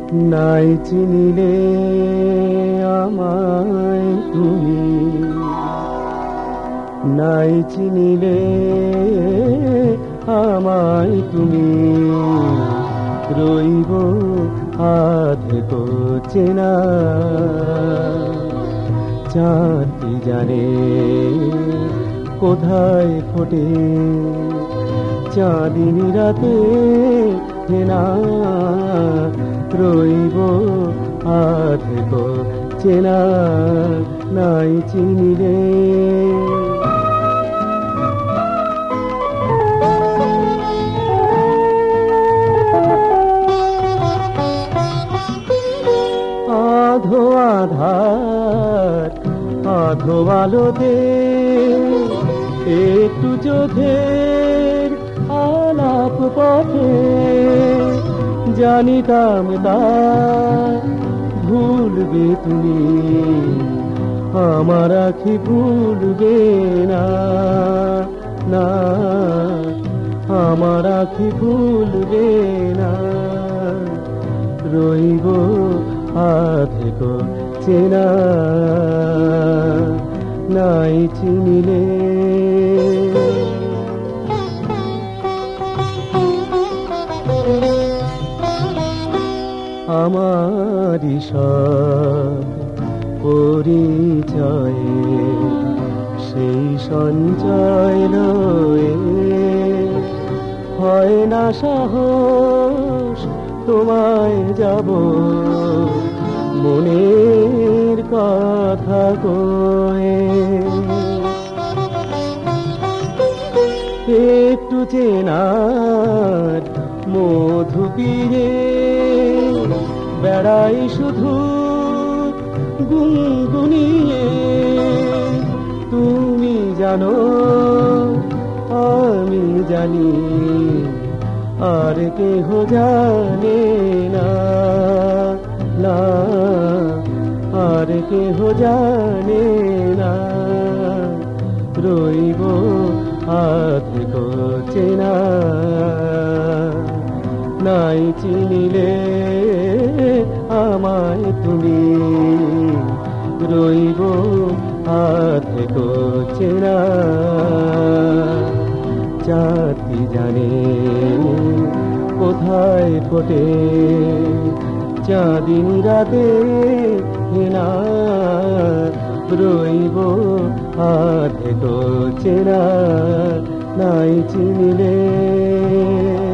নাই চিনিলে আমায় তুমি, নাই চিনিলে আমায় তুমি, রইব আধেক চেনা। চাঁদটি জানে কোথায় ফোটে চাঁদিনী রাতে হেনা, রইব আধেক চেনা নাই চিনিলে। আধো আধার আধো আলোতে একটু চোখের আলাপ পথে, জানিতাম তা ভুলবে তুমি, আমার আখি ভুলবে না, না আমার আখি ভুলবে না, রইব আধেক চেনা নাই চিনিলে। আমারি সব পরিচয়ে সেই সঞ্চয় রয়ে, হয় না সাহস তোমায় যাব মনের কথা কয়ে। একটু চেনার মধু পিয়ে বেড়াই শুধু গুনগুনিয়ে, তুমি জানো আমি জানি আর কেহ জানে না, না আর কেহ জানে না, রইব আধেক চেনা নাই চিনিলে আমায় তুমি, রইব আধেক চেনা। চাঁদটি জানে কোথায় ফোটে চাঁদিনী রাতে হেনা, রইব আধেক চেনা নাই চিনিলে।